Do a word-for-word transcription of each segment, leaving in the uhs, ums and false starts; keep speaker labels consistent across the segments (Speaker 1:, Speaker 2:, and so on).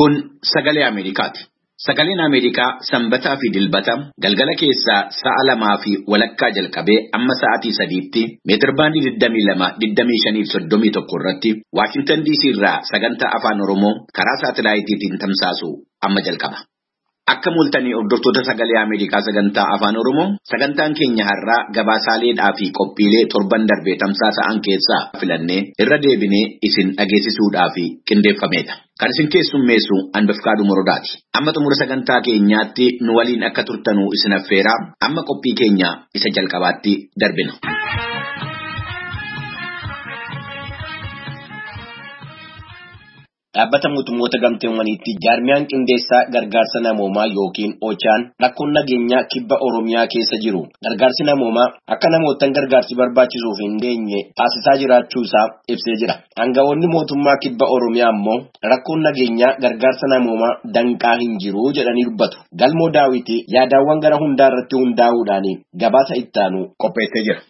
Speaker 1: Kun sagalee Ameerikaati. Sagaleen Ameerikaa sanbataa fi dilbata galgala keessaa sa'a lamaa fi walakkaa jalqabee amma sa'aatii sadiitti meetir baandii digdamii lama digdamii shanii fi soddomii tokko irratti Waashingtan D C irraa sagantaa afaan Oromoo karaa saatelaayitiin tamsaasu amma jalqaba. Akka mul'atanii hordoftoota sagalee Ameerikaa sagantaa afaan Oromoo sagantaan keenya har'aa gabaasaaleedhaa fi qophiilee torban darbee tamsaasa'an keessaa filannee irra deebinee isin dhageessisuudhaaf qindeeffameedha. Kan isin keessummeessu Anbafkaaduu Morodaati. Amma xumura sagantaa keenyaatti nu waliin akka turtanuu isin affeeraa amma qophii keenya isa jalqabaatti darbina.
Speaker 2: Dhaabbata mootummoota gamtoomaniitti jaarmiyaan qindeessaa gargaarsa namoomaa yookiin ochaan rakkoon nageenyaa kibba Oromiyaa keessa jiru gargaarsi namoomaa akka namootaan gargaarsi barbaachisuuf hin geenye taasisaa jiraachuu isaa ibsee jira. Aangawoonni mootummaa kibba Oromiyaa ammoo rakkoon nageenyaa gargaarsa namoomaa danqaa hin jiru jedhanii dubbatu. Galmoo Daawiti yaadawwan gara hundaa irratti hundaa'uudhaan gabaasa ittaanu qopheessee jira.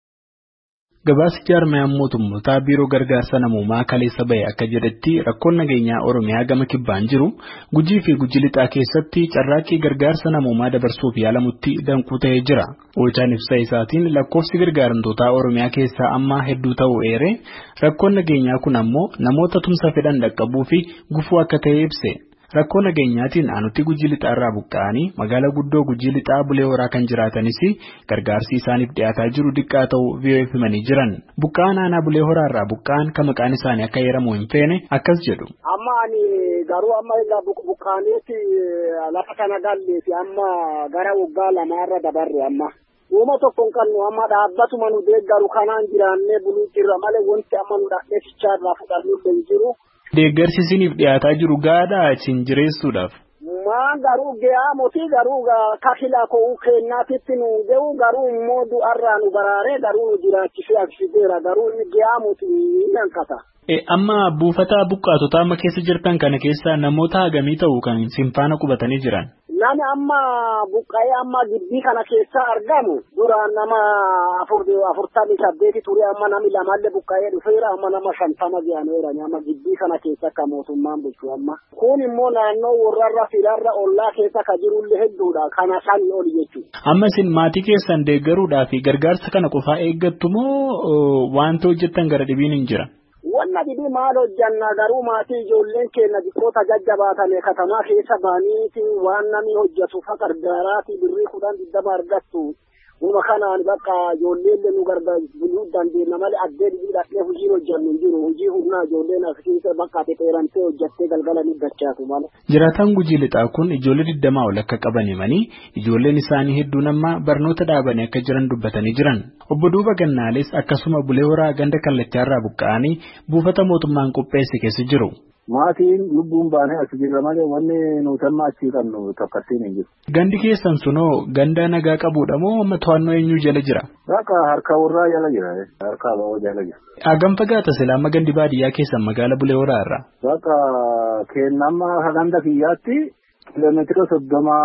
Speaker 3: Gabaasa jaarmiyaan mootummoota biiroo gargaarsa namoomaa kaleessa bahe akka jedhetti rakkoon nageenyaa Oromiyaa gama kibbaan jiru Gujii fi Gujii lixaa keessatti carraaqqii gargaarsa namoomaa dabarsuuf yaalamutti danquu ta'ee jira. Ochaan ibsa isaatiin lakkoofsi gargaaramtoota Oromiyaa keessaa amma hedduu ta'uu eere rakkoon nageenyaa kun ammoo namoota tumsa fedhan dhaqqabuu fi gufuu akka ta'e ibse. Rakkoo nageenyaatiin aanutti Gujii lixaa irraa buqqa'anii magaalaa guddoo Gujii lixaa Bulee Horaa kan jiraatanis gargaarsi isaaniif dhiyaataa jiru diqqaa ta'uu V O F himanii jiran. Buqqa'aan aanaa Bulee Horaa irraa buqqa'an kan maqaan isaanii akka heeramu hin feene akkas jedhu.
Speaker 4: Amma ani garuu amma egaa buqqa'aniiti lafa kana galleeti amma gara waggaa lamaarra dabarre amma. Uuma tokkoon qabnu amma dhaabbatuma nu deeggaru kanaan jiraannee buluu jirra malee wanti amma nu dhaqnee fichaarraa fudhannu hin jiru.
Speaker 3: Deeggarsi isiniif dhiyaataa jiru gaadhaa isin jireessuudhaaf.
Speaker 4: Maa garuu ga'aa mootii garuu kakilaa koo kennaatitti nu ga'u garuu immoo du'arraa nu baraaree garuu nu jiraachisee aksiseera garuu inni ga'aa mootii hin hanqata.
Speaker 3: Amma buufata buqqaatota amma keessa jirtan kana keessa namoota hagamii ta'u kan isin faana qubatanii jiran?
Speaker 4: Nami amma buqqa'ee amma gibbii kana keessa argamu duraan nama afurtamii saddeeti ture amma nami lamallee buqqa'ee dhufeera amma nama shantama ga'aneera amma gibbii kana keessa akka mootummaan bulchu amma. Kun immoo naannoo warrarra filarra ollaa keessa ka jirullee hedduudha kana sanii oli jechuudha.
Speaker 3: Amma isin maatii keessan deeggaruudhaa fi gargaarsa kana qofaa eeggattu moo wanta hojjettan gara dhibiin hin jira?
Speaker 4: Wanna dhibee maal hojjanna garuu maatii ijoolleen keenya xiqqoota jajjabaatame katamaa keessa baaniiti waan namni hojjetu fa gargaaraati birrii kudhan digdama argattu. Uma kanaan bakka ijoolleen nu gargaaruu dandeenya malee addee dhibee dhaqee hojii hojjannu hin jiru. Hojii humnaa ijoolleen asiin bakka xeerantee hojjattee galgala ni dachaatu malee.
Speaker 3: Jiraataan Gujii lixaa kun ijoollee digdamaa ol akka qaban himanii ijoolleen isaanii hedduun amma barnoota dhaabanii akka jiran dubbatanii jiran. Obbo Duuba Gannaales akkasuma Bulee Horaa ganda kallachaarraa buqqa'anii buufata mootummaan qopheesse keessa jiru.
Speaker 5: Maatiin lubbuun baanee as jirra malee wanni nuti amma achii qabnu takkattiin hin jiru.
Speaker 3: Gandi keessan sunoo ganda nagaa qabuudha moo amma to'annoo eenyuu jala jira?
Speaker 5: Bakka harka warraa jala jira. Harka abawoo jala jira.
Speaker 3: Hagam fagaata silaa amma gandi baadiyyaa keessan magaala Bulee Horaa irraa?
Speaker 5: Bakka kennama ganda kiyyaatti kiiloomeetira soddoma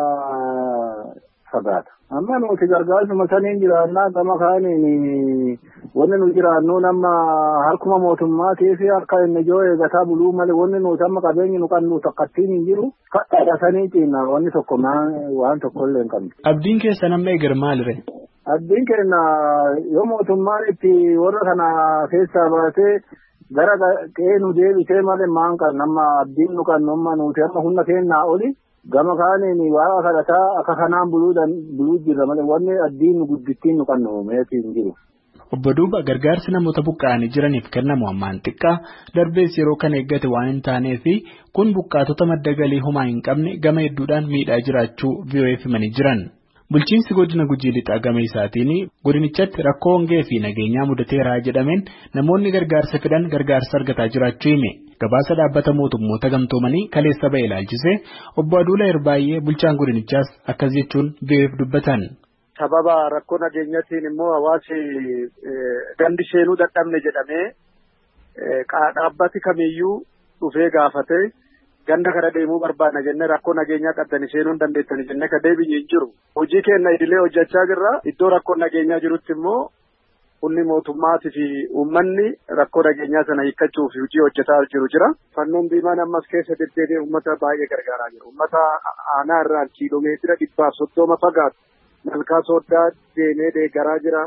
Speaker 5: fagaata. Amma nuti gargaarsuma saniin jiraannaa gama kaaniin wanni nu jiraannu nama harkuma mootummaa keessi harka inni ijoo eegataa buluu malee wanni nuti amma qabeenyi nu qabnu takkattiin hin jiru. Kadhaadha saniitiin wanni tokko waan tokko illee hin qabnu.
Speaker 3: Abdiin keessan amma eegar maalire?
Speaker 5: Abdiin keenya yoo mootummaan itti warra kana keessaa baatee gara qe'ee nu deebisee malee maan kan nama abdiin nu qabnu amma nuti amma humna keenyaa oli. Gama kaaniin waa kadhataa akka kanaan buluu jirra malee wanni addiin guddittiin nu qabnu meetii hin jiru.
Speaker 3: Obbo Duuba gargaarsi namoota buqqa'anii jiraniif kennamu ammaan xiqqaa darbees yeroo kana eeggate waan hin taaneef kun buqqaatota madda galii homaa hin qabne gama hedduudhaan miidhaa jiraachuu V O F himanii jiran. Bulchiinsi godina Gujii lixaa gama isaatiin godinichatti rakkoo hongee fi nageenyaa mudateeraa jedhameen namoonni gargaarsa fedhan gargaarsa argataa jiraachuu hime. Gabaasa dhaabbata mootummoota gamtoomanii kaleessa ba'e ilaalchise obbo Aduula Irbaayee bulchaan godinichaas akkas jechuun V O F dubbatan.
Speaker 6: Sababa rakkoo nageenyaatiin immoo hawaasi gandi seenuu dadhabne jedhamee dhaabbati kamiyyuu dhufee gaafate ganda kana deemuu barbaadna jennee rakkoo nageenyaa qabdanii seenuu hin dandeettanii jennee ka deebiin hin jiru. Hojii keenya idilee hojjechaa jirra. Iddoo rakkoo nageenyaa jirutti immoo Humni mootummaatii fi uummanni rakkoo nageenyaa sana hiikkachuuf hojii hojjetaa jiru jira. Fannoon diimaan ammas keessa deddeebi'ee uummata baay'ee gargaaraa jiru. Uummata aanaa irraa kiiloomeetira dhibbaaf soddoma fagaatu malkaa sooddaa deemee deeggaraa jira.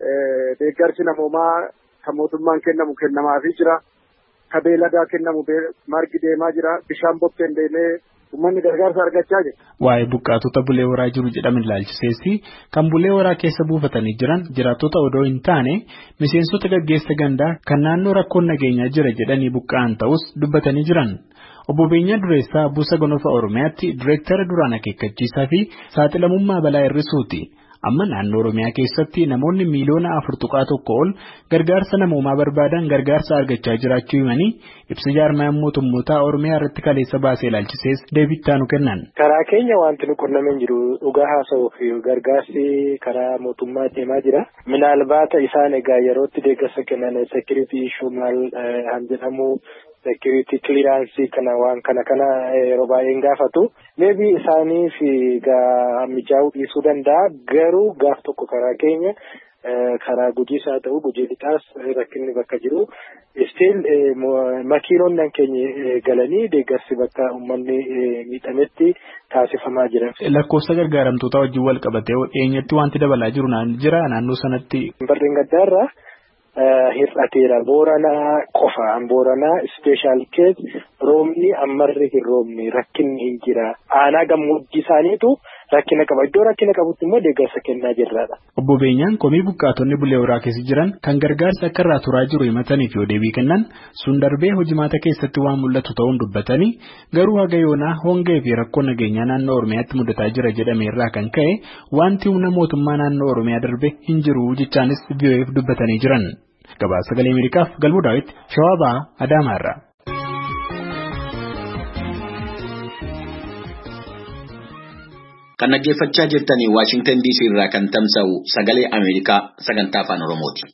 Speaker 6: Deeggarsi namoomaa kan mootummaan kennamu kennamaafii jira. Ka beeladaa kennamu margi deemaa jira. Bishaan bokkeen deemee uummanni gargaarsa argachaa jira.
Speaker 3: Waa'ee buqqaatota bulee horaa jiru jedhaman ilaalchiseessi kan bulee horaa keessa buufatanii jiran jiraattota odoo hin taane miseensota gaggeessa gandaa kan naannoo rakkoon nageenyaa jira jedhanii buqqa'an ta'us dubbatanii jiran. Obbo Beenyaa Dureessaa Buusa Gonofa Oromiyaatti Direektara duraan akeekkachiisaa fi saaxilamummaa balaa hir'isuuti. Amma naannoo Oromiyaa keessatti namoonni miiliyoona afur tuqaa tokko ol gargaarsa namoomaa barbaadan gargaarsa argachaa jiraachuu himanii ibsa jaarmayaan mootummootaa Oromiyaa irratti kaleessa baasee ilaalchisees deebii itti aanu kennan.
Speaker 7: Karaa keenya wanti nu qunnameen jiru dhugaa haasa'uuf gargaarsi karaa mootummaa deemaa jira. Minaalbaata isaan egaa yerootti deeggarsa kennan security issue maal han jedhamu security clearance kana waan kana kana yeroo baay'een gaafatu. Maybe isaanii fi mijaa'uu dhiisuu danda'a garuu gaaf tokko karaa keenya karaa gujiis haa ta'u gujii lixaas rakkinni bakka jiru still makiinonni keenya galanii deeggarsi bakka uummanni miidhametti taasifamaa jiran.
Speaker 3: Lakkoofsa gargaaramtoota wajjin wal qabatee dhiyeenyatti wanti dabalaa jiru jira naannoo sanatti.
Speaker 7: Barreen gaddaarraa hir'ateera Booranaa qofaan Booranaa special case roobni ammarri hin roobne rakkinni hin jira. Aanaa gammoojjii isaaniitu rakkina qaba. Iddoo rakkina qabutti immoo deeggarsa kennaa jirraadha.
Speaker 3: Obbo Beenyaan komii buqqaatonni bulee horaa keessa jiran kan gargaarsa akka irraa turaa jiru himataniif yoo deebii kennan sun darbee hojimaata keessatti waan mul'atu ta'uun dubbatanii garuu haga yoonaa hongee fi rakkoo nageenyaa naannoo Oromiyaatti mudataa jira jedhame irraa kan ka'e wanti humna mootummaa naannoo Oromiyaa darbe hin jiru jechaanis V O F dubbatanii jiran. Gabaasa Sagalee Ameerikaaf Galbuu Daawit Shawaa Ba'aa Adaamaarraa.
Speaker 1: Kan dhaggeeffachaa jirtanii Waashingtan D C irraa kan tamsa'u Sagalee Ameerikaa sagantaa afaan Oromooti.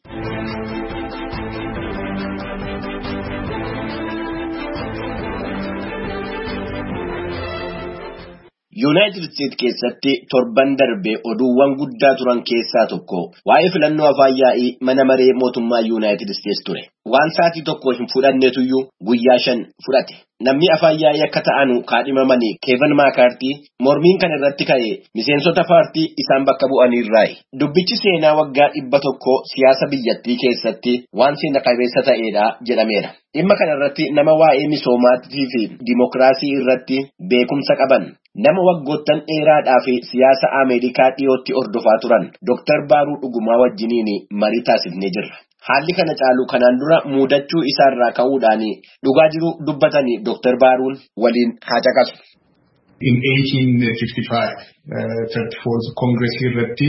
Speaker 2: Yuunaayitid Isteetsi keessatti torban darbee oduuwwan guddaa turan keessaa tokko waa'ee filannoo afaan yaa'ii mana maree mootummaa Yuunaayitid Isteetsi ture. Waan sa'aatii tokko hin fudhanneetuyyuu guyyaa shan fudhate. Namni afaan yaa'ii akka ta'anu kaadhimamanii Keevin Maakaartii mormiin kan irratti ka'e miseensota paartii isaan bakka bu'aniirraayi. Dubbichi seenaa waggaa dhibba tokko siyaasa biyyattii keessatti waan seena qabeessa ta'edha jedhameera. Dhimma kana irratti nama waa'ee misoomaatii fi dimokiraasii irratti beekumsa qaban. Nama waggoottan dheeraadhaa fi siyaasa Ameerikaa dhiyootti hordofaa turan Dooktar Baaruu Dhugumaa wajjiniin marii taasifnee jirra. Haalli kana caalu kanaan dura muudachuu isaarraa ka'uudhaan dhugaa jiru dubbatanii Dooktar Baaruun waliin haa caqasu.
Speaker 8: In eighteen fifty-five, thirty-four Congressii irratti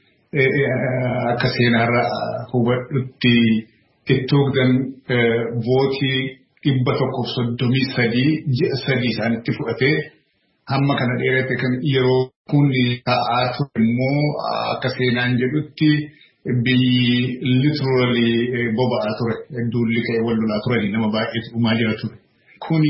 Speaker 8: akka seenaarra hubadhutti ittoodan vootii dhibba tokkoof soddomii sadii ji'a sadii isaanitti fudhatee hamma kana dheerate kan yeroo kun ta'aa ture immoo akka seenaan jedhutti biyyi literally boba'aa ture duulli ka'ee wal lolaa turanii nama baay'eetu dhumaa jira ture. Kuni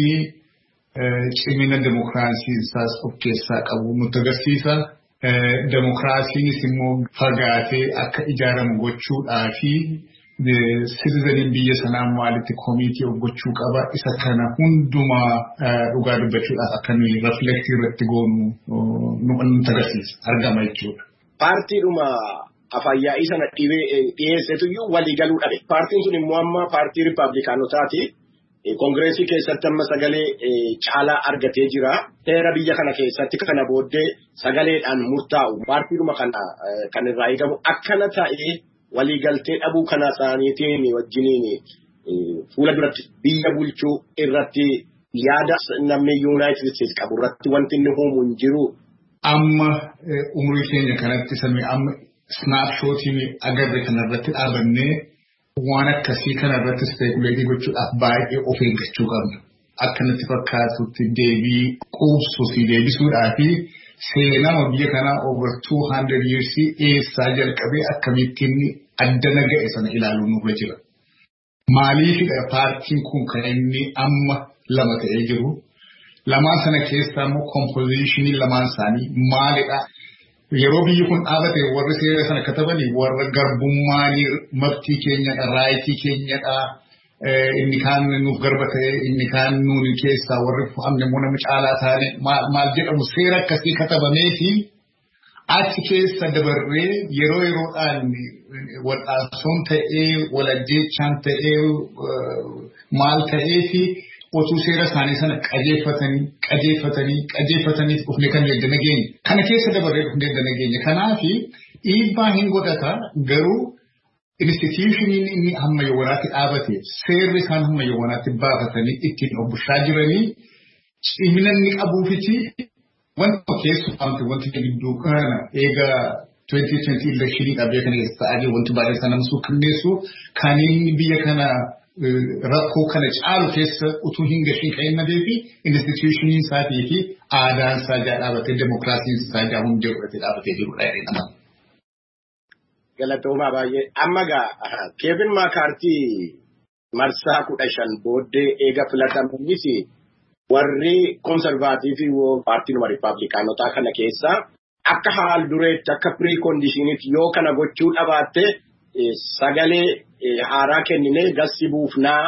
Speaker 8: cimina demokiraasii isaas of keessaa qabu nutti agarsiisa. Demokiraasiinis immoo fagaatee akka ijaaramu gochuudhaa fi citizeniin biyya sanaa maalitti komiitii of gochuu qaba isa kana hundumaa dhugaa dubbachuudhaaf akka nuyi reflektii irratti goonu nutti agarsiisa argama jechuudha.
Speaker 2: Paartiidhuma afaan yaa'ii sana dhiyeessetuyyuu walii galuu dhabe. Paartiin sun immoo amma paartii Rippaabilikaanotaati. Kongireesii keessatti amma sagalee caalaa argatee jira. Heera biyya kana keessatti kana booddee sagaleedhaan murtaa'u paartiidhuma kana kan irraa eegamu akkana ta'ee waliigaltee dhabuu kana isaaniitiin wajjiniin fuula duratti biyya bulchuu irratti yaada namni Yuunaayitid Isteetsi qabu irratti wanti inni uumu hin jiru.
Speaker 8: Amma umurii keenya kanatti samii amma snaapshootiin agarre kanarratti dhaabannee waan akkasii kanarratti speekuleetii gochuudhaaf baay'ee of eeggachuu qabna. Akka natti fakkaatutti deebii quubsuu fi deebisuudhaa fi seenaa biyya kanaa over two hundred years eessaa jalqabee akkamittiin addana ga'e sana ilaaluun nurra jira. Maaliifidha paartiin kun kan inni amma lama ta'ee jiru? Lamaan sana keessaa immoo kompoziishinii lamaan isaanii maalidha? yeroo biyyi kun dhaabate warri seera sana katabanii warra garbummaan maftii keenyadha raayitii keenyadha inni kaan nuuf garba ta'e inni kaan nuuni keessaa warri fu'amne immoo nama caalaa taane maal jedhamu seera akkasii katabameeti achi keessa dabarree yeroo yeroodhaan wal'aansoon ta'ee walajjeechaan ta'ee maal ta'eefi otuu seera isaanii sana qajeeffatanii qajeeffatanii qajeeffatanii dhufne kan eegda nageenya kana keessa dabarree dhufne eegda nageenya kanaafi dhiibbaa hin godhata garuu institutioniin inni hamma yawwanaatti dhaabate seerri isaan hamma yawwanaatti baafatanii ittiin obbushaa jiranii cimina inni qabuufiti wanta keessummaamte wanti gidduu kana eega twenty twenty election dhaabee kana keessa ta'anii wanti baay'ee sana namsuu kanneessu kan inni biyya kana rakkoo kana caalu keessa utuu hin gashin ka'inna deebi institutioniin isaatii fi aadaan isaa dhaabatee demokraasiin isaa hundee godhatee dhaabatee jirudha jedhee nama.
Speaker 2: Galatoomaa baay'ee amma gaa Keevin Maakaartii marsaa kudha shan booddee eega filatamuunis warri konservaatiivii paartiinuma riippaabilikaanotaa kana keessa akka haal dureetti akka pireekondishiniitti yoo kana gochuu dhabaatte sagalee haaraa kenninee gassi buufnaa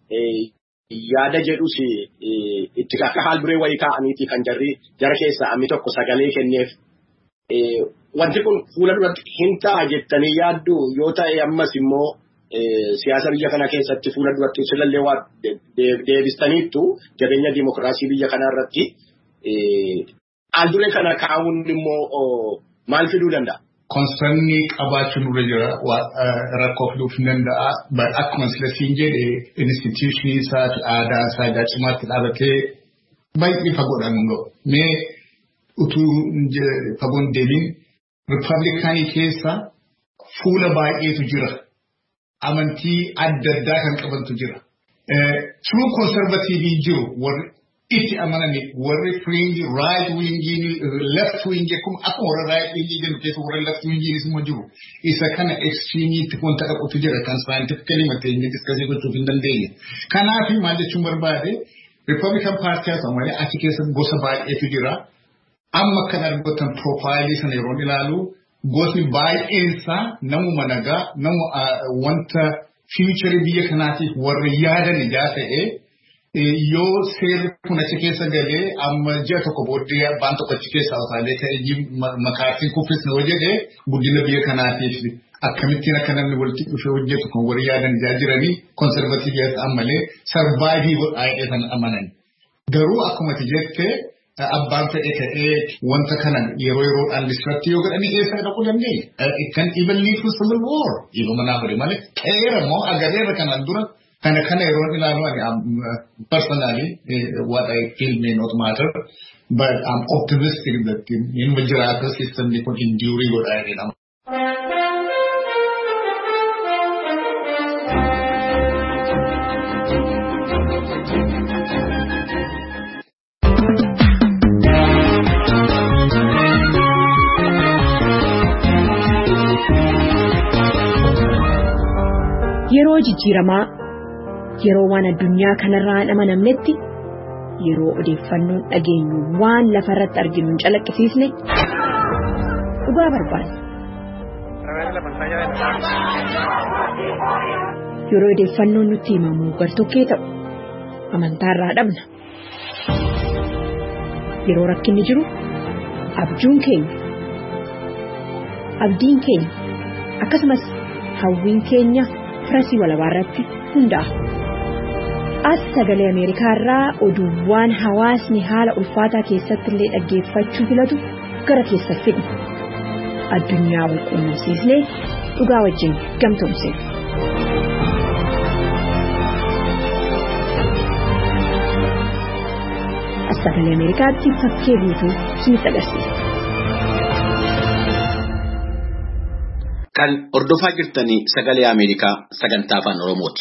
Speaker 2: yaada jedhus itti akka haal duree wayii kaa'aniiti kan jarri jara keessaa ammi tokko sagalee kenneef. Wanti kun fuula duratti hin ta'a jettanii yaaddu yoo ta'e ammas immoo siyaasa biyya kana keessatti fuula duratti silallee waa deebistaniittu jabeenya dimokiraasii biyya kana irratti haalduree kana kaa'uun immoo maal fiduu danda'a?
Speaker 8: Konsernii qabaachuun irra jira rakkoo fiduuf hin danda'a. Akkuma sila siin jedhe institutionii isaa fi aadaa isaa gaacimaatti dhaabatee baay'ee fagoodhaan hundoo. Mee utuu fagoon deebiin Riippaabilikaanii keessa fuula baay'eetu jira. Amantii adda addaa kan qabantu jira. True conservative jiru warri itti amananii warri fringe right wing left wing akkuma akkuma warra right wing jedhu keessa warra left wing immoo jiru. Isa kana extreme itti wanta qabutu jira kan scientifically mateenye discussii gochuuf hin dandeenye. Kanaaf maal jechuun barbaade Republican Party haa ta'u malee achi keessa gosa baay'eetu jira. Amma kan argatan profaayilii sana yeroo ilaalu gosni baay'eensaa namuma nagaa nama wanta future biyya kanaatiif warra yaadan ijaa ta'e yoo seerri kun achi keessa galee amma ji'a tokko booddee abbaan tokko achi keessaa utaalee ta'e makaartiin kuffisne yoo jedhe guddina biyya kanaatiif akkamittiin akka namni walitti dhufee hojjetu kan warra yaadan ijaa jiranii konservatiivii ta'an malee sarvaayivii godhaa san amanan. Garuu akkuma jettee abbaan fedhe ta'ee wanta kana yeroo yeroodhaan disratti yoo godhanii eessa dhaquu dandeenya. It can even lead to civil war. Yeroo manaa godhe malee ta'eera moo agareera kanaan dura kana kana yeroo ilaalu personally what I feel may not matter but I'm optimistic that in Gujarat system they could endure godhaa jedhama.
Speaker 9: Yeroo jijjiiramaa yeroo waan addunyaa kanarraa hin amanamnetti yeroo odeeffannoon dhageenyu waan lafarratti arginu hin calaqqisiisne dhugaa barbaanna. Yeroo odeeffannoon nutti himamu gartokkee ta'u amantaarraa dhabna. Yeroo rakkinni jiru abjuun keenya abdiin keenya akkasumas hawwiin keenya firasii walabaa irratti hundaa'a. As sagalee Ameerikaa irraa oduuwwan hawaasni haala ulfaataa keessatti illee dhaggeeffachuu filatu gara keessatti fidna. Addunyaa wal quunnamsiisnee dhugaa wajjin gamtoomsina. As sagalee Ameerikaatti fakkee guutuu isinitti agarsiisa.
Speaker 1: Kan hordofaa jirtanii sagalee Ameerikaa sagantaa afaan Oromooti.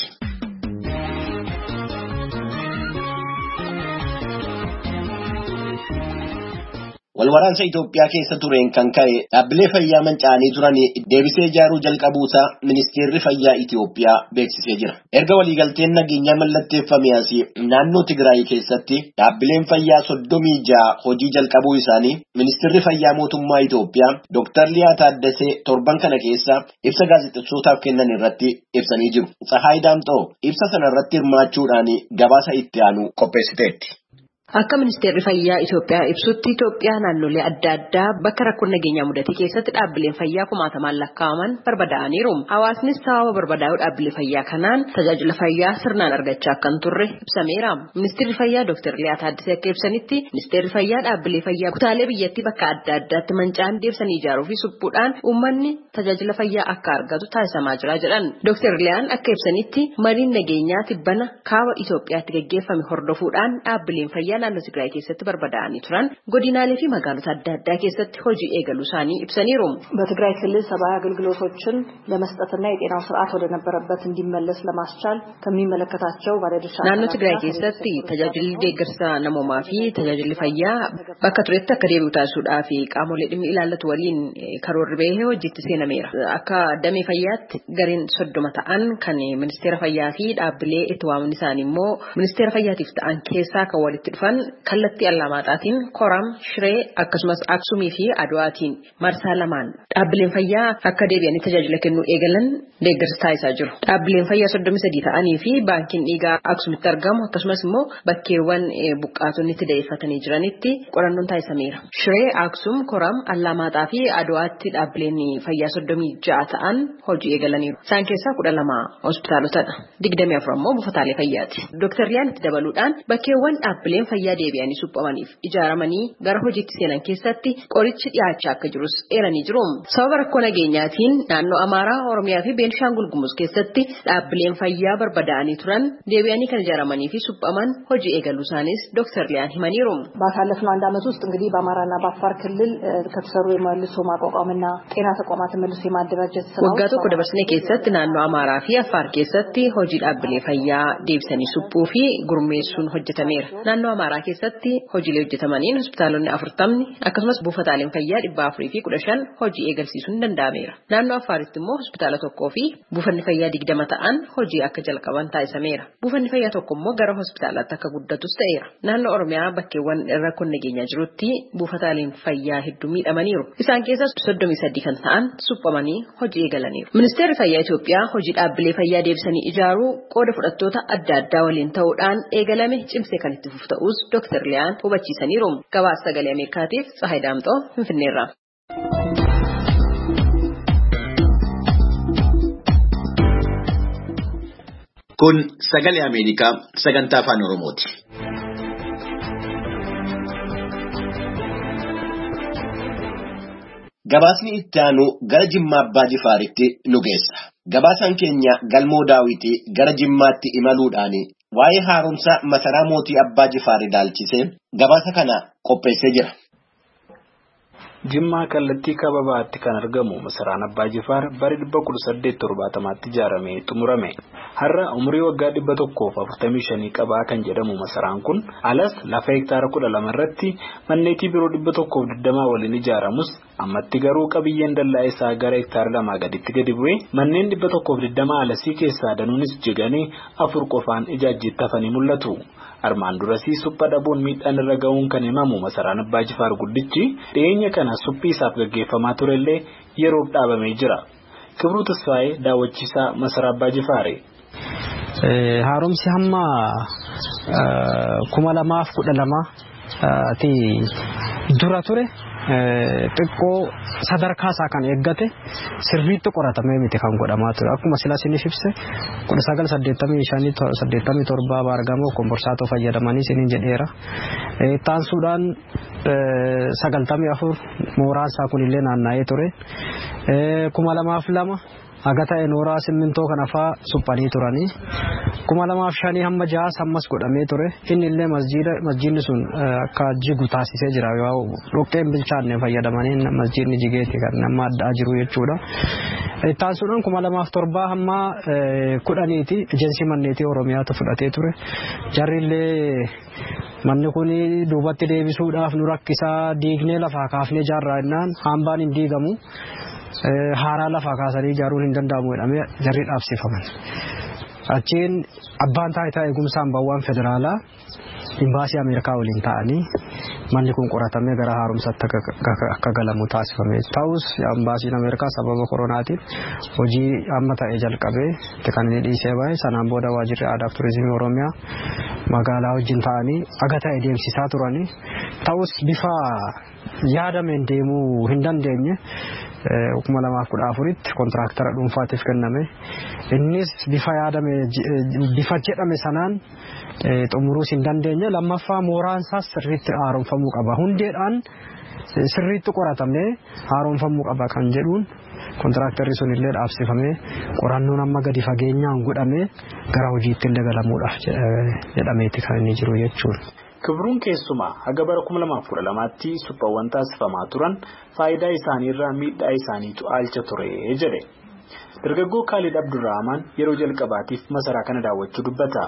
Speaker 2: Walwaraansa Itoophiyaa keessa tureen kan ka'e dhaabbilee fayyaa manca'anii turan deebisee ijaaruu jalqabuusaa ministeerri fayyaa Itoophiyaa beeksisee jira. Erga waliigalteen nageenyaa mallatteeffame asii naannoo Tigraay keessatti dhaabbileen fayyaa soddomii ja'a hojii jalqabuu isaanii ministeerri fayyaa mootummaa Itoophiyaa Dooktar Liyaa Taaddasee torban kana keessa ibsa gaazexeessootaaf kennan irratti ibsanii jiru. Tsahaay Daamxoo ibsa sana irratti hirmaachuudhaan gabaasa itti aanu qopheessiteetti.
Speaker 10: Akka ministeerri fayyaa Itoophiyaa ibsutti Itoophiyaa naannolee adda addaa bakka rakkoon nageenyaa mudate keessatti dhaabbileen fayyaa kumaatamaan lakkaa'aman barbadaa'aniiru. Hawaasnis sababa barbadaa'uu dhaabbilee fayyaa kanaan tajaajila fayyaa sirnaan argachaa akka hin turre ibsameera. Ministeerri fayyaa Dooktar Liyaa Taaddasee akka ibsanitti ministeerri fayyaa dhaabbilee fayyaa kutaalee biyyattii bakka adda addaatti manca'an deebisanii ijaaruu fi suphuudhaan uummanni tajaajila fayyaa akka argatu taasisamaa jira jedhan. Dooktar Liyaan akka ibsanitti mariin nageenyaa tibbana kaaba Itoophiyaatti gaggeeffame hordofuudhaan dhaabbileen fayyaa naannoo Tigraay keessatti barbadaa'anii turan godinaalee fi magaalota adda addaa keessatti hojii eegaluu isaanii ibsaniiru.
Speaker 11: በትግራይ ክልል ሰብአዊ አገልግሎቶችን ለመስጠትና የጤናው ስርዓት ወደ ነበረበት እንዲመለስ ለማስቻል ከሚመለከታቸው ባለድርሻ
Speaker 10: naannoo Tigraay keessatti tajaajilli deeggarsa namoomaa fi tajaajilli fayyaa bakka turetti akka deebi'u taasisuudhaa fi qaamolee dhimmi ilaallatu waliin karoorri bahee hojiitti seenameera. Akka damee fayyaatti gariin soddoma ta'an kan ministeera fayyaa fi dhaabbilee itti waaman isaanii immoo ministeera fayyaatiif ta'an keessaa kan walitti dhufan kallattii Allamaaxaatiin Koram, Shiree akkasumas Aksumii fi Adwaatiin marsaa lamaan dhaabbileen fayyaa akka deebi'anii tajaajila kennuu eegalan deeggarsa taasisaa jiru. Dhaabbileen fayyaa soddomii sadii ta'anii fi baankiin dhiigaa Aksumitti argamu akkasumas immoo bakkeewwan buqqaatonni itti da'eeffatanii jiranitti qorannoon taasisameera. Shiree, Aksum, Koram, Allamaaxaa fi Adwaatti dhaabbileen fayyaa soddomii ja'a ta'an hojii eegalaniiru. Isaan keessaa kudha lama hospitaalotadha. Digdamii afur immoo buufataalee fayyaati. Dooktar Liyaan itti dabaluudhaan bakkeewwan dhaabbileen fayyaa deebi'anii suphamaniif ijaaramanii gara hojiitti seenan keessatti qorichi dhiyaachaa akka jirus eeranii jiru. Sababa rakkoo nageenyaatiin naannoo Amaaraa, Oromiyaa fi Beenishaangul Gumuz keessatti dhaabbileen fayyaa barbadaa'anii turan deebi'anii kan ijaaramanii fi suphaman hojii eegaluu isaanis Dooktar Liyaan himaniiru.
Speaker 11: ባሳለፍነው አንድ ዓመት ውስጥ እንግዲህ በአማራና በአፋር ክልል ከተሰሩ የመልሶ ማቋቋምና ጤና ተቋማትን መልሶ የማደራጀት ስራዎች
Speaker 10: waggaa tokko dabarsine keessatti naannoo Amaaraa fi Affaar keessatti hojii dhaabbilee fayyaa deebisanii suphuu fi gurmeessuun hojjetameera. Naannoo Amaaraa keessatti hojiilee hojjetamaniin hospitaalonni afurtamni akkasumas buufataaleen fayyaa dhibba afurii fi kudha shan hojii eegalsiisuun danda'ameera. Naannoo Affaaritti immoo hospitaala tokkoo fi buufanni fayyaa digdama ta'an hojii akka jalqaban taasisameera. Buufanni fayyaa tokko immoo gara hospitaalaatti akka guddatus ta'eera. Naannoo Oromiyaa bakkeewwan rakkoon nageenyaa jirutti buufataaleen fayyaa hedduu miidhamaniiru. Isaan keessaa soddomii sadii kan ta'an suphamanii hojii eegalaniiru. Ministeerri fayyaa Itoophiyaa hojii dhaabbilee fayyaa deebisanii ijaaruu qooda fudhattoota adda addaa waliin ta'uudhaan eegalame cimsee kan itti fufu ta'us Dooktar Liyaan hubachiisaniiru. Gabaasa sagalee Ameerikaatiif Tsahaay Daamxoo Finfinneerraa.
Speaker 1: Kun sagalee Ameerikaa sagantaa afaan Oromooti.
Speaker 2: Gabaasni itti aanu gara Jimmaa Abbaa Jifaaritti nu geessa. Gabaasaan keenya Galmoo Daawitii gara Jimmaatti imaluudhaan waa'ee haaromsa masaraa mootii Abbaa Jifaar ilaalchisee gabaasa kana qopheessee jira.
Speaker 3: Jimmaa kallattii kababaatti kan argamu masaraan Abbaa Jifaar bara dhibba kudha saddeet torbaatamaatti ijaaramee xumurame. Har'a umurii waggaa dhibba tokkoof afurtamii shanii qabaa kan jedhamu masaraan kun alas lafa hektaara kudha lama irratti manneetii biroo dhibba tokkoof digdamaa waliin ijaaramus ammatti garuu qabiyyeen dallaa isaa gara hektaara lamaa gaditti gadi bu'ee manneen dhibba tokkoof digdamaa alasii keessaa danuunis jiganii afur qofaan ijaajjiitti hafanii mul'atu. Armaan durasii supha dhabuun miidhaan irra ga'uun kan himamu masaraan Abbaa Jifaar guddichi dhiyeenya kana suphii isaaf gaggeeffamaa turellee yeroof dhaabamee jira. Kibruu Tasfaayee daawwachiisaa masaraa Abbaa Jifaar.
Speaker 12: Haaromsi hamma kuma lamaaf kudha lama ti dura ture xiqqoo sadarkaa isaa kan eeggate sirriitti qoratamee miti kan godhamaa ture. Akkuma silaa sinif ibse kudha sagal saddeettamii shanii saddeettamii torbaa baargamoo komborsaatoo fayyadamanii siniin jedheera. Taansuudhaan sagaltamii afur mooraan isaa kunillee naanna'ee ture. kuma lamaaf lama haga ta'e nooraa simmintoo kana faa suphanii turanii. kuma lamaaf shanii hamma jaha ammas godhamee ture. Inni illee masjiida masjiidni sun akka jigu taasisee jira. Yoo dhoqqeen bilchaanne fayyadamanii masjiidni jigeeti kan nama addaa jiru jechuudha. Taansuudhaan kuma lamaaf torbaa hamma kudhaniiti ejensii manneetii Oromiyaatu fudhatee ture. Jarri illee manni kun duubatti deebisuudhaaf nu rakkisaa diignee lafaa kaafnee ijaarraa jennaan hambaan hin diigamu haaraa lafaa kaasanii ijaaruun hin danda'amu jedhamee jarri dhaabsifaman. Achiin abbaan taayitaa eegumsa hambaawwan federaalaa imbaasii Ameerikaa waliin ta'anii manni kun qoratamee gara haaromsaatti akka galamu taasifame. Ta'us imbaasiin Ameerikaa sababa koronaatiin hojii amma ta'e jalqabee kan inni dhiisee bahe sanaan booda waajjirri aadaa fi turizimii Oromiyaa magaalaa wajjin ta'anii aga ta'e deemsisaa turanii. Ta'us bifa yaadameen deemuu hin dandeenye kuma lamaaf kudha afuritti kontiraaktara dhuunfaatiif kenname. Innis bifa yaadame bifa jedhame sanaan xumuruus hin dandeenye. Lammaffaa mooraan isaas sirriitti haaromfamuu qaba. Hundeedhaan sirriitti qoratamee haaromfamuu qaba kan jedhuun kontiraaktarri sun illee dhaabsifamee qorannoon amma gadi fageenyaan godhamee gara hojiitti illee galamuudhaaf jedhameeti kan inni jiru jechuudha.
Speaker 3: Kibruun keessumaa haga bara kuma lamaaf kudha lamaatti suphaawwan taasifamaa turan faayidaa isaaniirraa miidhaa isaaniitu aalcha ture jedhe. Dargaggoo Khalid Abdurrahman yeroo jalqabaatiif masaraa kana daawwachuu dubbata.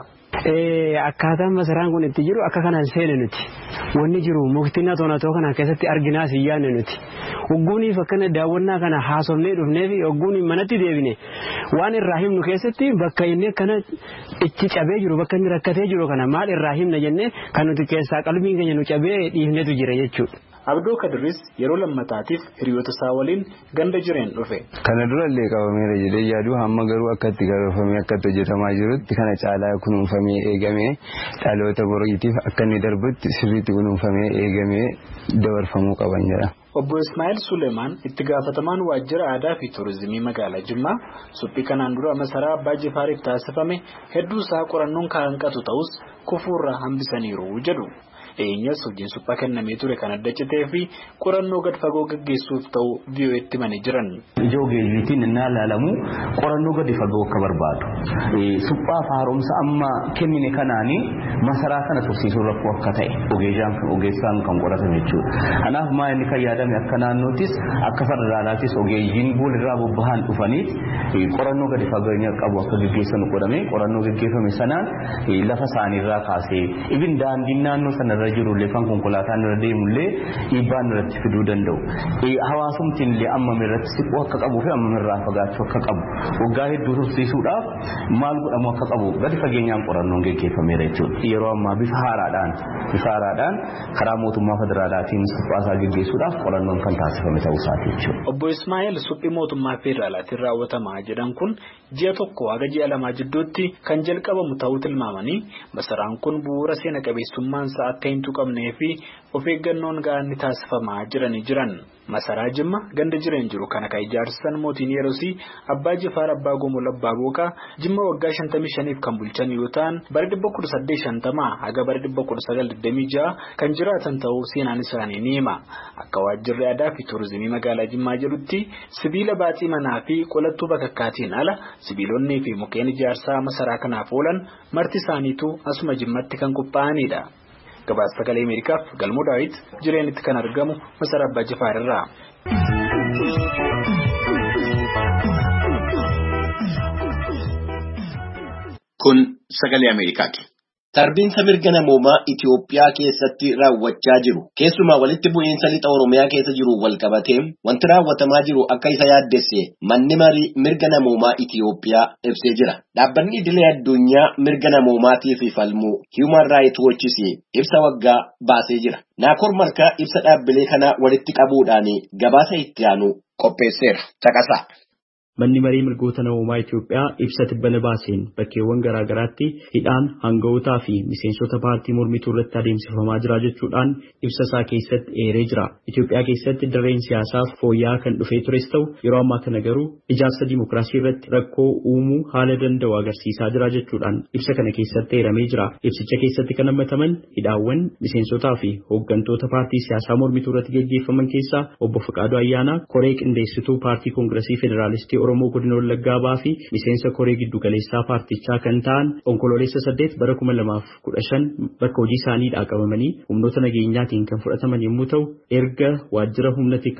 Speaker 12: Akkaataan masaraan kun itti jiru akka kanaan seene nuti. Wanni jiru muktina toonatoo kana keessatti arginaas hin yaadne nuti. Hogguuniif akkana daawwannaa kana haasofnee dhufnee fi hogguun manatti deebine waan irraa himnu keessatti bakka inni akkana itti cabee jiru bakka inni rakkatee jiru kana maal irraa himna jennee kan nuti keessaa qalbiin keenya nu cabee dhiifnetu jira jechuudha.
Speaker 3: Abdoo Kadiris yeroo lammataatiif hiriyoota isaa waliin ganda jireen dhufe.
Speaker 13: Kana dura illee qabameera jedhee yaadu hamma garuu akka itti gargaarfamee akka itti hojjetamaa jirutti kana caalaa kunuunfamee eegamee dhaloota boriitiif akka inni darbutti sirriitti kunuunfamee eegamee dabarfamuu qaban jedha.
Speaker 3: Obbo Ismaa'il Suleemaan itti gaafatamaan waajjira aadaa fi turizimii magaalaa Jimmaa suphii kanaan dura masaraa Abbaa Jifaariif taasifame hedduu isaa qorannoon kan hanqatu ta'us kufuurraa hambisaniiru jedhu. Eenyas hojiin suphaa kennamee ture kan adda citee fi qorannoo gad fagoo gaggeessuuf ta'u vii'oo'eetti manii jiran.
Speaker 14: Ijoo geejjibiitiin inni ilaalamu qorannoo gadi fagoo akka barbaadu. Suphaa haaromsa amma kennine kanaanii masaraa kana tursiisuu rakkoo akka ta'e ogeessaan kan qoratame jechuudha. Kanaaf maa inni kan yaadame akka naannootis akka federaalaatis ogeeyyiin boolirraa bobbahan dhufaniit qorannoo gadi fageenya qabu akka gaggeessan godhame qorannoo gaggeeffame sanaan lafa isaaniirraa kaasee ibin daandiin naannoo sanarra jiru illee kan konkolaataan irra deemu illee dhiibbaan irratti fiduu danda'u. Hawaasumtiin illee ammam irratti siquu akka qabuu fi ammam irraa fagaachuu akka qabu waggaa hedduu tursiisuudhaaf maal godhamu akka qabu gadi fageenyaan qorannoon gaggeeffameera jechuudha. Yeroo ammaa bifa haaraadhaan bifa haaraadhaan karaa mootummaa federaalaatiin suphaasaa gaggeessuudhaaf qorannoon kan taasifame ta'uu isaati jechuudha.
Speaker 3: Obbo Ismaa'il suphii mootummaa federaalaatiin raawwatamaa jedhan kun ji'a tokko haga ji'a lamaa jidduutti kan jalqabamu ta'uu tilmaamanii masaraan kun bu'uura seena qabeessummaan isaa akka hin tuqamnee fi of eeggannoon ga'aan ni taasifamaa jiranii jiran. Masaraa Jimma ganda jireen jiru kana kan ijaarsisan mootiin Yerosii Abbaa Jifaar Abbaa Gomol Abbaa Booqaa Jimma waggaa shantamii shaniif kan bulchan yoo ta'an bara dhibba kudha saddeet shantamaa haga bara dhibba kudha sagal digdamii ja'a kan jiraatan ta'uu seenaan isaanii ni hima. Akka waajjirri aadaa fi turizimii magaalaa Jimmaa jedhutti sibiila baaxii manaa fi qolattuu bakakkaatiin ala sibiilonnii fi mukkeen ijaarsaa masaraa kanaaf oolan marti isaaniitu asuma Jimmatti kan qophaa'anidha. Gabaasa Sagalee Ameerikaaf Galmoo Daawit jireenitti kan argamu masaraa Abbaa Jifaar irraa.
Speaker 1: Kun Sagalee Ameerikaati.
Speaker 2: Sarbiinsa mirga namoomaa Itiyoophiyaa keessatti raawwachaa jiru. Keessumaa walitti bu'iinsa lixa Oromiyaa keessa jiru walqabatee wanti raawwatamaa jiru akka isa yaaddesse manni marii mirga namoomaa Itiyoophiyaa ibsee jira. Dhaabbanni idilee addunyaa mirga namoomaatiif falmu Human Rights Watch ibsa waggaa baasee jira. Naakoor Markaa ibsa dhaabbilee kana walitti qabuudhaan gabaasa itti aanu qopheesseera. Caqasaa.
Speaker 15: Manni marii mirgoota namoomaa Itiyoophiyaa ibsa tibbana baaseen bakkeewwan garaa garaatti hidhaan hanga'ootaa fi miseensota paartii mormituu irratti adeemsifamaa jira jechuudhaan ibsa isaa keessatti eeree jira. Itiyoophiyaa keessatti dirreen siyaasaaf fooyya'aa kan dhufee tures ta'u yeroo ammaa kana garuu ijaarsa dimookiraasii irratti rakkoo uumuu haala danda'u agarsiisaa jira jechuudhaan ibsa kana keessatti eeramee jira. Ibsicha keessatti kan hammataman hidhaawwan miseensotaa fi hooggantoota paartii siyaasaa mormituu irratti gaggeeffaman keessaa obbo Fiqaaduu Ayyaanaa koree qindeessituu paartii koongiresii federaalistii Oromoo Godina Wallaggaa baa fi miseensa koree giddu galeessaa paartichaa kan ta'an onkololeessa saddeet bara kuma lamaaf kudha shan bakka hojii isaanii qabamanii humnoota nageenyaatiin kan fudhataman yommuu ta'u erga waajjira humna tikaa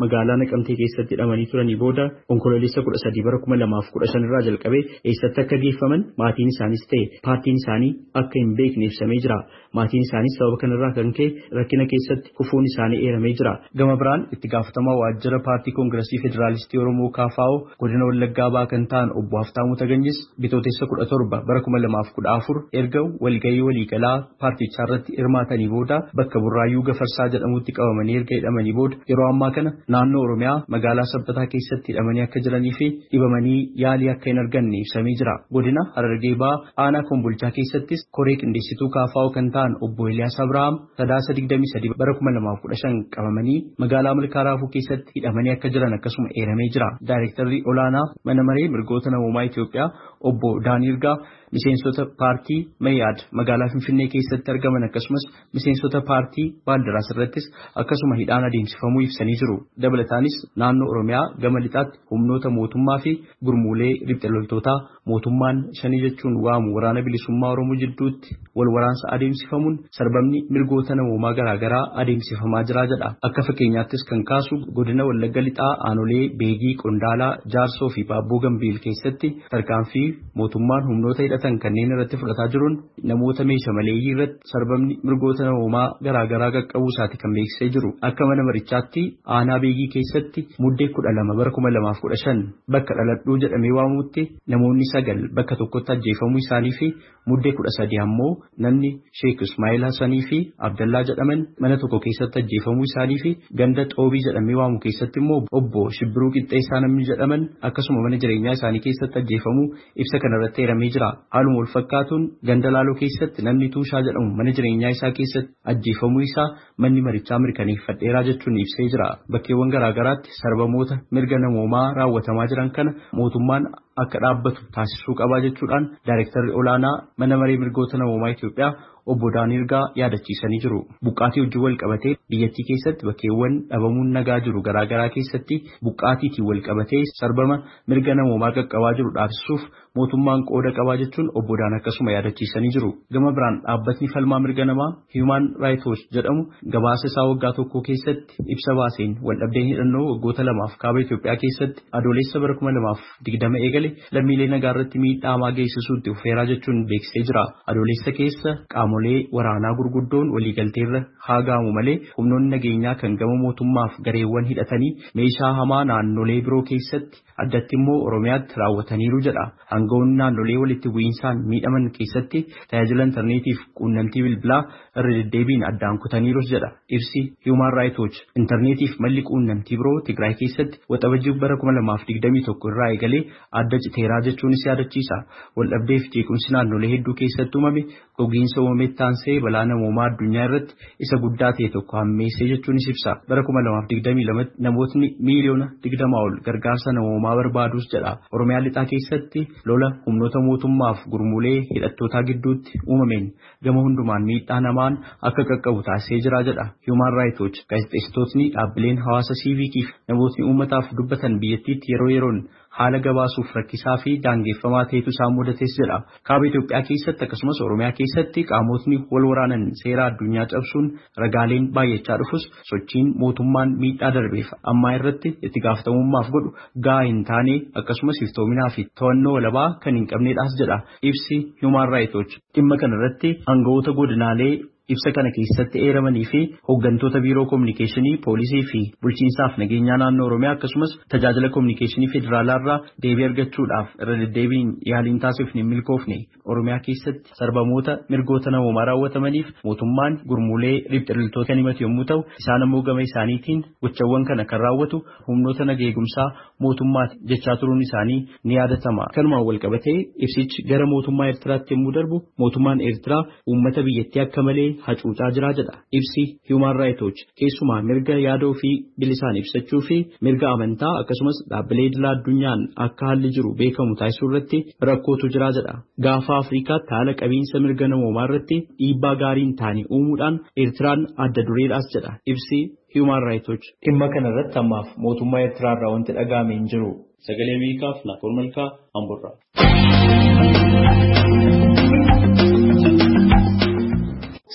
Speaker 15: magaalaa Naqamtee keessatti hidhamanii turanii booda onkoloolessa kudha sadii bara kuma lamaaf kudha shan irraa jalqabee eessatti akka geeffaman maatiin isaanis ta'e paartiin isaanii akka hin beekne ibsamee jira. Maatiin isaaniis sababa kanarraa kan ka'e rakkina keessatti kufuun isaanii eeramee jira. Gama biraan itti gaafatamaa waajjira paartii koongiresii federaalistii Oromoo K F O godina Wallaggaa ba'aa kan ta'an obbo Haftaamuu Taganyis bitootessa kudha torba bara kuma lamaaf kudha afur erga walgahii waliigalaa paartichaa irratti hirmaatanii booda bakka Burraayyuu Gafarsaa jedhamutti qabamanii erga hidhamanii booda yeroo ammaa kana naannoo Oromiyaa magaalaa Sabbataa keessatti hidhamanii akka jiranii fi dhibamanii yaalii akka hin arganne ibsamee jira. Godina Harargee ba'aa aanaa Kombolchaa keessattis koree qindeessituu K F O kan ta'an obbo Eliyaas Abrahaam sadaasa digdamii sadii bara kuma lamaaf kudha shan qabamanii magaalaa Malkaa Raafuu keessatti hidhamanii akka jiran akkasuma eeramee jira. Daayirektarri olaanaa mana maree mirgoota namoomaa Itoophiyaa obbo Daaniirgaa miseensota paartii Mayyaad magaalaa Finfinnee keessatti argaman akkasumas miseensota paartii Baaldaraas irrattis akkasuma hidhaan adeemsifamuu ibsanii jiru. Dabalataanis naannoo Oromiyaa gama lixaatti humnoota mootummaa fi gurmuulee riphxee loltootaa mootummaan shanii jechuun waamu waraana bilisummaa Oromoo jidduutti wal waraansa adeemsifamuun sarbamni mirgoota namoomaa garaagaraa adeemsifamaa jira jedha. Akka fakkeenyaattis kan kaasu godina Wallagga lixaa aanolee Beegii, Qondaalaa, Jaarsoo fi Baabboo Gambiil keessatti tarkaanfii mootummaan humnoota hidhatan kanneen irratti fudhataa jiruun namoota meeshaa maleeyyii irratti sarbamni mirgoota namoomaa garaagaraa qaqqabuu isaati kan beeksisee jiru. Akka mana marichaatti aanaa Beegii keessatti muddee kudha lama bara kuma lamaaf kudha shan bakka dhaladhuu jedhamee waamutti namoonni sagal bakka tokkotti ajjeefamuu isaanii fi muddee kudha sadii ammoo namni Sheek Ismaa'eel Hassanii fi Abdallaa jedhaman mana tokko keessatti ajjeefamuu isaanii fi ganda Xoobii jedhamee waamu keessatti immoo obbo Shibbiruu Qixxeessaa namni jedhaman akkasuma mana jireenyaa isaanii keessatti ajjeefamuu ibsa kanarratti eeramee jira. Haaluma wal fakkaatuun ganda Laaloo keessatti namni Tuushaa jedhamu mana jireenyaa isaa keessatti ajjeefamuu isaa manni marichaa mirkaneeffadheeraa jechuun ibsee jira. Bakkeewwan garaagaraatti sarbamoota mirga namoomaa raawwatamaa jiran kana mootummaan akka dhaabbatu taasisuu qabaa jechuudhaan daayirektarri olaanaa mana maree mirgoota namoomaa Itoophiyaa obbo Daaniirgaa yaadachiisanii jiru. Buqqaatii wajjin wal qabatee biyyattii keessatti bakkeewwan dhabamuun nagaa jiru garaagaraa keessatti buqqaatiitiin wal qabatee sarbama mirga namoomaa qaqqabaa jiru dhaabsisuuf mootummaan qooda qabaa jechuun obbo Daan akkasuma yaadachiisanii jiru. Gama biraan dhaabbatni falmaa mirga namaa Human Rights Watch jedhamu gabaasa isaa waggaa tokko keessatti ibsa baaseen waldhabdeen hidhannoo waggoota lamaaf kaaba Itoophiyaa keessatti adoolessa bara kuma lamaaf digdama eegale lammiilee nagaa irratti miidhaa hamaa geessisuutti ufeeraa jechuun beeksisee jira. Adoolessa keessa qaamolee waraanaa gurguddoon waliigalteerra haa ga'amu malee humnoonni nageenyaa kan gama mootummaaf gareewwan hidhatanii meeshaa hamaa naannolee biroo keessatti addatti immoo Oromiyaatti raawwataniiru jedha. Aangawoonni naannolee walitti bu'iinsaan miidhaman keessatti tajaajila intarneetiif quunnamtii bilbilaa irra deddeebiin addaan kutaniirus jedha. Ibsi Human Rights Watch intarneetiif malli quunnamtii biroo Tigraay keessatti waxabajjii bara kuma lamaaf digdamii tokko irraa eegalee adda citeeraa jechuunis yaadachiisa. Waldhabdee fi jeequmsi naannolee hedduu keessatti uumame gogiinsa uumametti taansee balaa namoomaa addunyaa irratti isa guddaa ta'e tokko hammeessee jechuunis ibsa. Bara kuma lamaaf digdamii lamatti namootni miiliyoona digdamaa ol gargaarsa namoomaa barbaadus jedha. Oromiyaa lixaa keessatti lola humnoota mootummaaf gurmuulee hidhattootaa gidduutti uumameen gama hundumaan miidhaa namaan akka qaqqabu taasisee jira jedha. Human Rights Watch gaazexeessitootni dhaabbileen hawaasa siiviikiif namootni uummataaf dubbatan biyyattiitti yeroo yeroon haala gabaasuuf rakkisaa fi daangeffamaa ta'etu isaan mudates jedha. Kaaba Itoophiyaa keessatti akkasumas Oromiyaa keessatti qaamotni wal waraanan seera addunyaa cabsuun ragaaleen baay'achaa dhufus sochiin mootummaan miidhaa darbeef ammaa irratti itti gaafatamummaaf godhu gahaa hin taane akkasumas iftoominaa fi to'annoo walabaa kan hin qabneedhaas jedha. Ibsi Human Rights Watch dhimma kanarratti aangawoota godinaalee ibsa kana keessatti eeramanii fi hooggantoota biiroo kominikeeshinii poolisii fi bulchiinsaaf nageenyaa naannoo Oromiyaa akkasumas tajaajila kominikeeshinii federaalaa irraa deebii argachuudhaaf irra deddeebiin yaaliin taasifne milkoofne. Oromiyaa keessatti sarbamoota mirgoota namoomaa raawwatamaniif mootummaan gurmuulee riphxee loltoota kan himatu yommuu ta'u isaan ammoo gama isaaniitiin gochawwan kana kan raawwatu humnoota nageegumsaa mootummaati jechaa turuun isaanii ni yaadatama. Kanumaan wal qabatee ibsichi gara mootummaa Eertiraatti yommuu darbu mootummaan Eertiraa uummata biyyattii akka malee hacuucaa jira jedha. Ibsi Human Rights Watch keessumaa mirga yaadoo fi bilisaan ibsachuu fi mirga amantaa akkasumas dhaabbilee idilaa addunyaan akka haalli jiru beekamu taasisuu irratti rakkootu jira jedha. Gaafa Afriikaatti haala qabiinsa mirga namoomaa irratti dhiibbaa gaariin taane uumuudhaan Eertiraan adda dureedhaas jedha. Ibsi Human Rights Watch dhimma kana irratti ammaaf mootummaa Eertiraa irraa wanti dhaga'ame hin jiru. Sagalee Ameerikaaf Naakoor Malkaa Amborraa.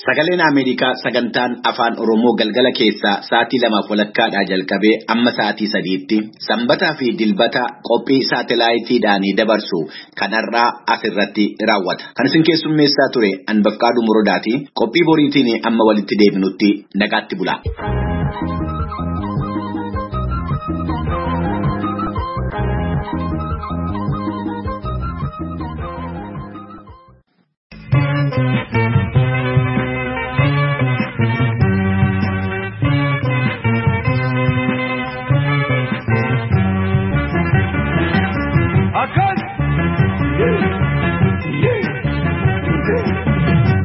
Speaker 1: Sagaleen Ameerikaa sagantaan afaan Oromoo galgala keessaa sa'aatii lamaaf walakkaadhaa jalqabee amma sa'aatii sadiitti sanbataa fi dilbata qophii saatalaayitiidhaan dabarsu kanarraa asirratti raawwata. Kan isin keessummeessaa ture Anbafqaaduu Morodaati. Qophii boriitiin amma walitti deebinutti nagaatti bula.